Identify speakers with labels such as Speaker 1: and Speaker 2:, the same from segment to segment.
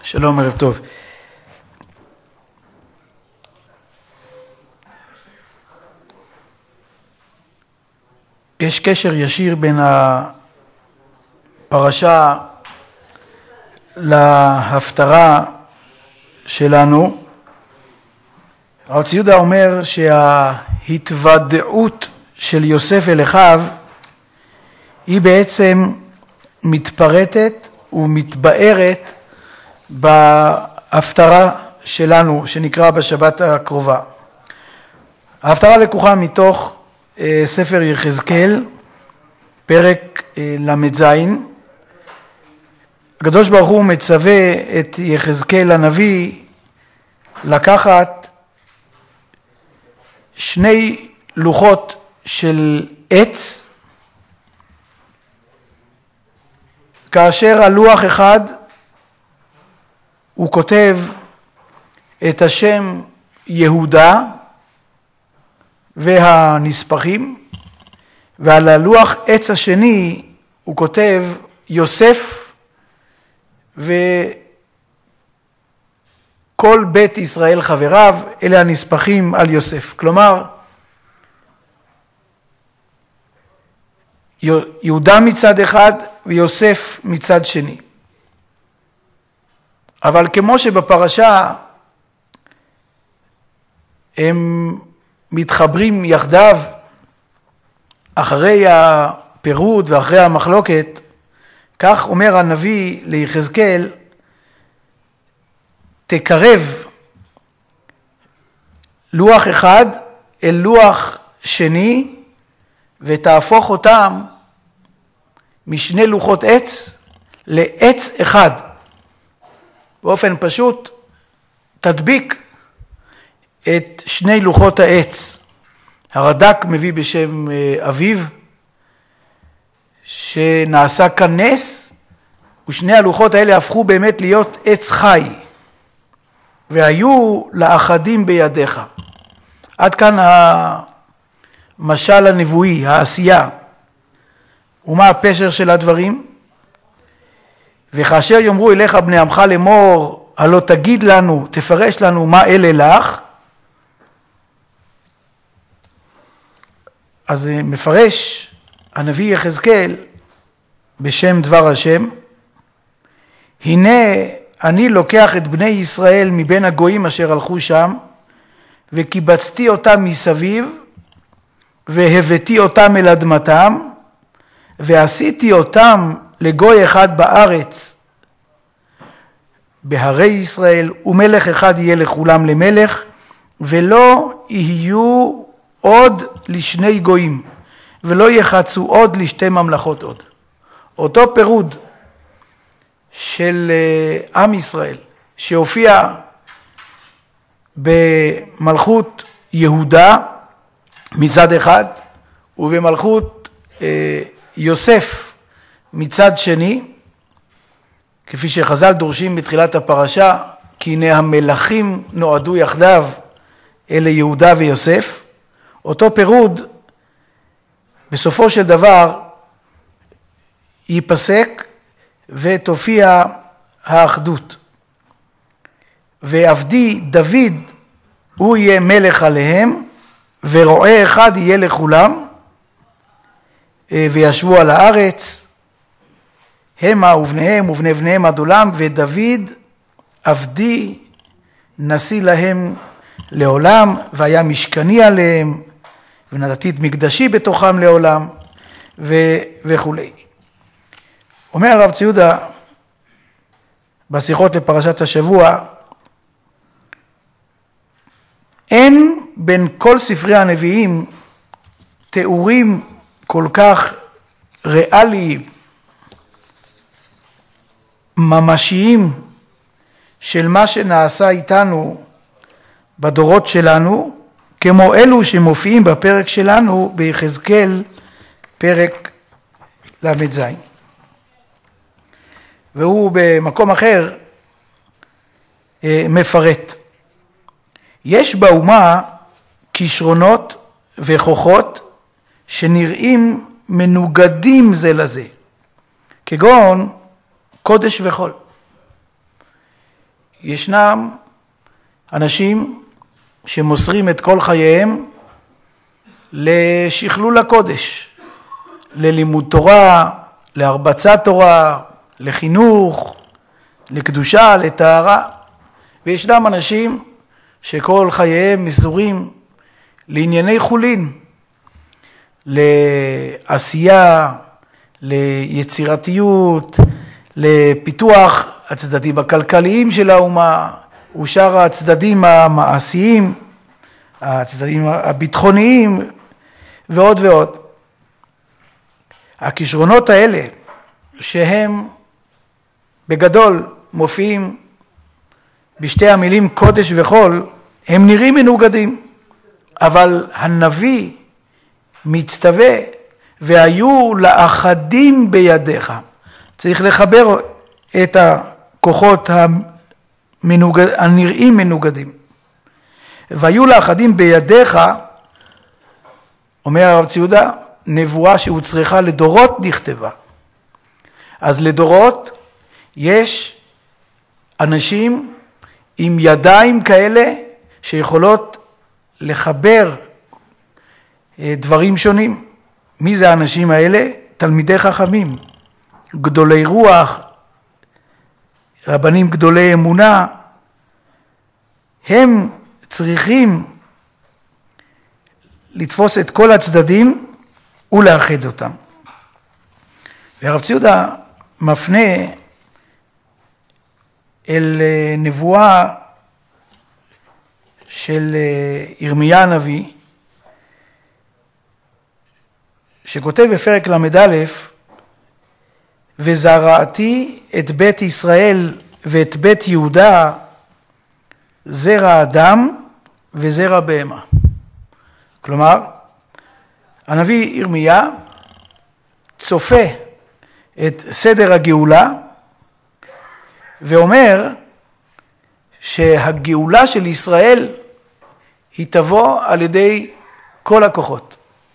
Speaker 1: שלום, ערב טוב. יש קשר ישיר בין הפרשה להפטרה שלנו. הרב צבי יהודה אומר שההתוודעות של יוסף אל אחיו היא בעצם מתפרטת ומתבארת בהפטרה שלנו שנקרא בשבת הקרובה. ההפטרה לקוחה מתוך ספר יחזקאל, פרק ל"ז. הקדוש ברוך הוא מצווה את יחזקאל הנביא לקחת שני לוחות של עץ, כאשר על לוח אחד הוא כותב את השם יהודה והנספחים, ועל הלוח עץ השני הוא כותב יוסף וכל בית ישראל חבריו, אלה הנספחים על יוסף. כלומר, יהודה מצד אחד ויוסף מצד שני. אבל כמו שבפרשה הם מתחברים יחדיו אחרי הפירוד ואחרי המחלוקת, כך אומר הנביא ליחזקאל, תקרב לוח אחד אל לוח שני ותהפוך אותם משני לוחות עץ לעץ אחד. באופן פשוט תדביק את שני לוחות העץ. הרד"ק מביא בשם אביו שנעשה כאן נס, ושני הלוחות האלה הפכו באמת להיות עץ חי, והיו לאחדים בידיך. עד כאן המשל הנבואי, העשייה. ומה הפשר של הדברים? וכאשר יאמרו אליך בני עמך לאמור, הלא תגיד לנו, תפרש לנו מה אלה לך, אז מפרש הנביא יחזקאל בשם דבר השם, הנה אני לוקח את בני ישראל מבין הגויים אשר הלכו שם, וקיבצתי אותם מסביב, והבאתי אותם אל אדמתם, ועשיתי אותם לגוי אחד בארץ, בהרי ישראל, ומלך אחד יהיה לכולם למלך, ולא יהיו עוד לשני גויים, ולא יחצו עוד לשתי ממלכות עוד. אותו פירוד של עם ישראל שהופיע במלכות יהודה מצד אחד ובמלכות יוסף מצד שני, כפי שחז"ל דורשים בתחילת הפרשה, כי הנה המלכים נועדו יחדיו, אלה יהודה ויוסף. אותו פירוד בסופו של דבר ייפסק ותופיע האחדות. ועבדי דוד הוא יהיה מלך עליהם, ורועה אחד יהיה לכולם, וישבו על הארץ המה ובניהם ובני בניהם עד עולם, ודוד עבדי נשיא להם לעולם, והיה משכני עליהם, ונתתי את מקדשי בתוכם לעולם, וכו'. אומר הרב צבי יהודה בשיחות לפרשת השבוע, אין בין כל ספרי הנביאים תיאורים כל כך ריאליים, ממשיים, של מה שנעשה איתנו בדורות שלנו, כמו אלו שמופיעים בפרק שלנו ביחזקאל פרק ל"ז. והוא במקום אחר מפרט. יש באומה כישרונות וכוחות שנראים מנוגדים זה לזה, כגון קודש וחול. ישנם אנשים שמוסרים את כל חייהם לשכלול הקודש, ללימוד תורה, להרבצת תורה, לחינוך, לקדושה, לטהרה. וישנם אנשים שכל חייהם מסורים לענייני חולין, לעשייה, ליצירתיות, לפיתוח הצדדים הכלכליים של האומה, ושאר הצדדים המעשיים, הצדדים הביטחוניים ועוד ועוד. הכישרונות האלה שהם בגדול מופיעים בשתי המילים קודש וחול, הם נראים מנוגדים, אבל הנביא מצטווה והיו לאחדים בידיך. צריך לחבר את הכוחות הנראים מנוגדים. והיו לאחדים בידיך, אומר הרב ציודה, נבואה שהוצרכה לדורות נכתבה. אז לדורות יש אנשים עם ידיים כאלה שיכולות לחבר דברים שונים. מי זה האנשים האלה? תלמידי חכמים, גדולי רוח, רבנים גדולי אמונה. הם צריכים לתפוס את כל הצדדים ולאחד אותם. והרב ציודה מפנה אל נבואה של ירמיה הנביא, שכותב בפרק למד א', וזרעתי את בית ישראל ואת בית יהודה זרע אדם וזרע בהמה. כלומר, הנביא ירמיה צופה את סדר הגאולה ואומר שהגאולה של ישראל היא תבוא על ידי כל הכוחות.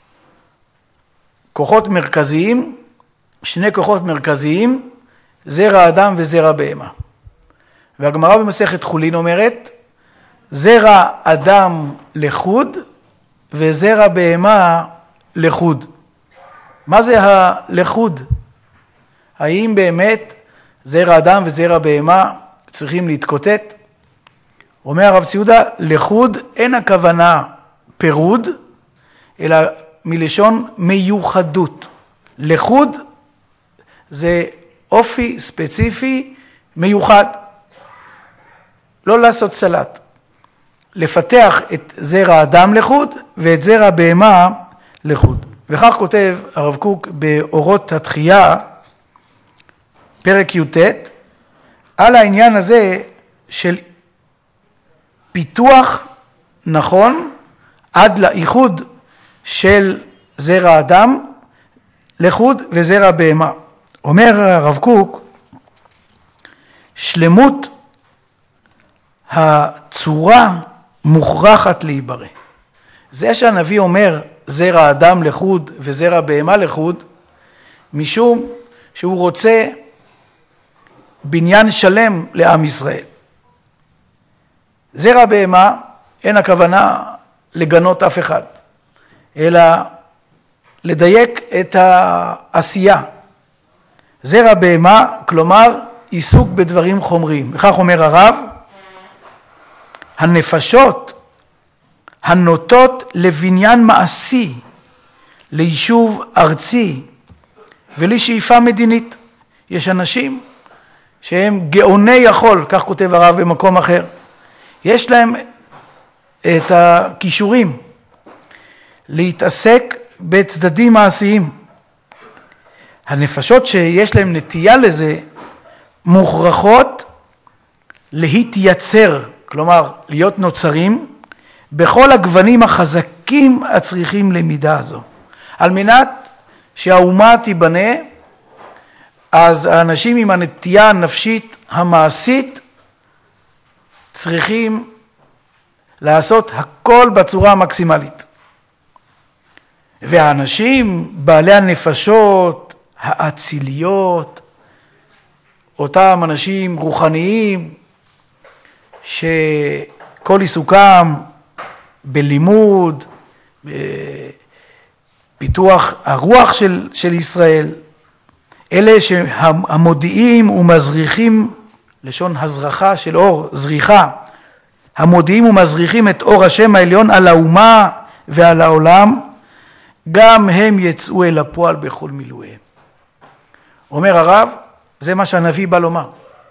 Speaker 1: כוחות מרכזיים, שני כוחות מרכזיים, זרע אדם וזרע בהמה. והגמרא במסכת חולין אומרת, זרע אדם לחוד וזרע בהמה לחוד. מה זה הלחוד? האם באמת זרע אדם וזרע בהמה צריכים להתקוטט? אומר הרב ציודה, לחוד אין הכוונה פירוד, אלא מלשון מיוחדות. לחוד זה אופי ספציפי מיוחד. לא לעשות סלט. לפתח את זרע אדם לחוד ואת זרע בהמה לחוד. וכך כותב הרב קוק באורות התחייה, פרק י"ט, על העניין הזה של פיתוח נכון עד לאיחוד של זרע אדם לחוד וזרע בהמה. אומר הרב קוק, שלמות הצורה מוכרחת להיברא. זה שהנביא אומר זרע אדם לחוד וזרע בהמה לחוד, משום שהוא רוצה בניין שלם לעם ישראל. זרע בהמה אין הכוונה לגנות אף אחד, אלא לדייק את העשייה. זרע בהמה, כלומר עיסוק בדברים חומריים. וכך אומר הרב, הנפשות הנוטות לבניין מעשי, ליישוב ארצי ולשאיפה מדינית. יש אנשים שהם גאוני החול, כך כותב הרב במקום אחר. יש להם את הכישורים להתעסק בצדדים מעשיים. הנפשות שיש להם נטייה לזה מוכרחות להתייצר, כלומר להיות נוצרים בכל הגוונים החזקים הצריכים למידה הזו. על מנת שהאומה תיבנה, אז האנשים עם הנטייה הנפשית המעשית צריכים לעשות הכל בצורה המקסימלית. והאנשים בעלי הנפשות האציליות, אותם אנשים רוחניים, שכל עיסוקם בלימוד, פיתוח הרוח של ישראל, אלה שהמודיעים ומזריחים, לשון הזרחה של אור, זריחה, המודיעים ומזריחים את אור השם העליון על האומה ועל העולם, גם הם יצאו אל הפועל בכל מילואיהם. אומר הרב, זה מה שהנביא בא לומר.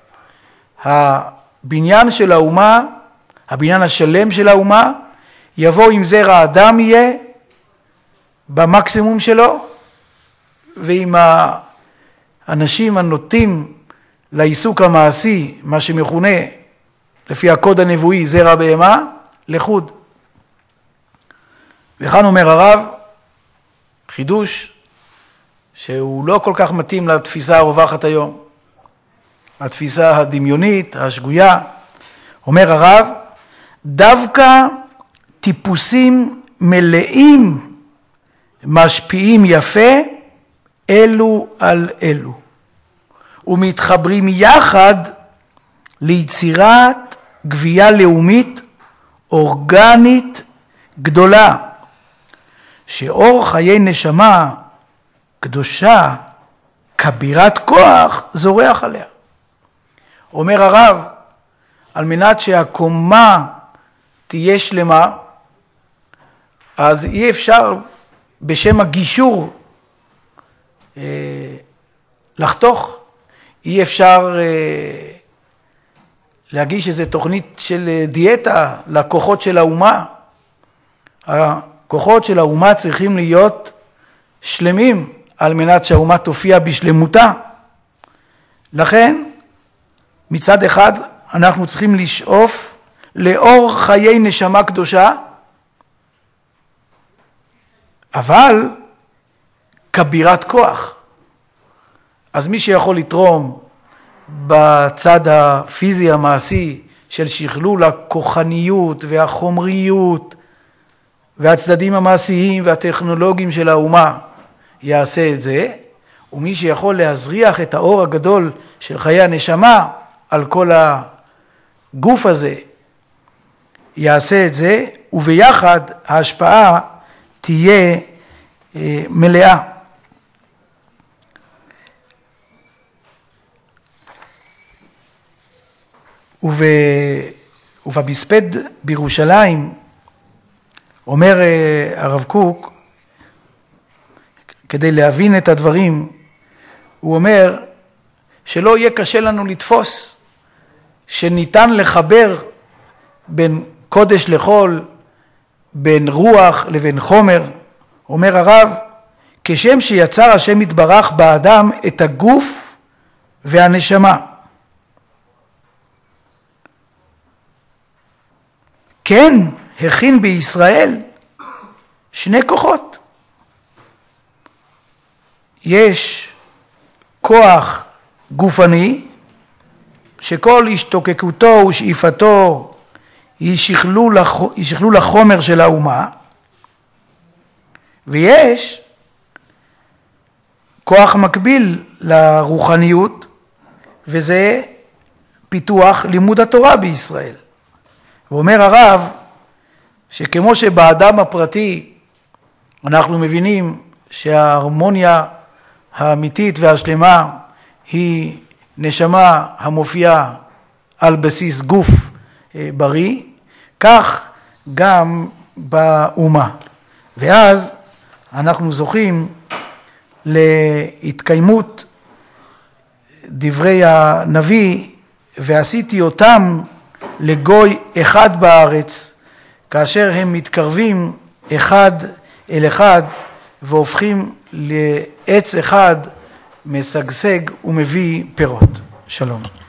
Speaker 1: הבניין של האומה, הבניין השלם של האומה, יבוא עם זרע האדם יהיה במקסימום שלו, ועם האנשים הנוטים לעיסוק המעשי, מה שמכונה לפי הקוד הנבואי זרע בהמה, לחוד. וכאן אומר הרב, חידוש שהוא לא כל כך מתאים לתפיסה הרווחת היום, התפיסה הדמיונית, השגויה. אומר הרב, דווקא טיפוסים מלאים משפיעים יפה אלו על אלו, ומתחברים יחד ליצירת גבייה לאומית אורגנית גדולה, שאור חיי נשמה קדושה כבירת כוח זורח עליה. אומר הרב, על מנת שהקומה תהיה שלמה, אז אי אפשר בשם הגישור לחתוך, אי אפשר להגיש איזו תוכנית של דיאטה לכוחות של האומה. הכוחות של האומה צריכים להיות שלמים על מנת שהאומה תופיע בשלמותה. לכן מצד אחד אנחנו צריכים לשאוף לאור חיי נשמה קדושה, אבל כבירת כוח. אז מי שיכול לתרום בצד הפיזי המעשי של שכלול הכוחניות והחומריות והצדדים המעשיים והטכנולוגיים של האומה יעשה את זה, ומי שיכול להזריח את האור הגדול של חיי הנשמה על כל הגוף הזה יעשה את זה, וביחד ההשפעה תהיה מלאה. ובמספד בירושלים אומר הרב קוק, כדי להבין את הדברים, הוא אומר שלא יהיה קשה לנו לתפוס שניתן לחבר בין קודש לחול, בין רוח לבין חומר. אומר הרב, כשם שיצר השם יתברך באדם את הגוף והנשמה, כן הכין בישראל שני כוחות. יש כוח גופני שכל השתוקקותו ושאיפתו היא שכלול החומר של האומה, ויש כוח מקביל לרוחניות, וזה פיתוח לימוד התורה בישראל. ואומר הרב שכמו שבאדם הפרטי אנחנו מבינים שההרמוניה האמיתית והשלמה היא נשמה המופיעה על בסיס גוף בריא, כך גם באומה. ואז אנחנו זוכים להתקיימות דברי הנביא, ועשיתי אותם לגוי אחד בארץ, כאשר הם מתקרבים אחד אל אחד והופכים לעץ אחד משגשג ומביא פירות. שלום.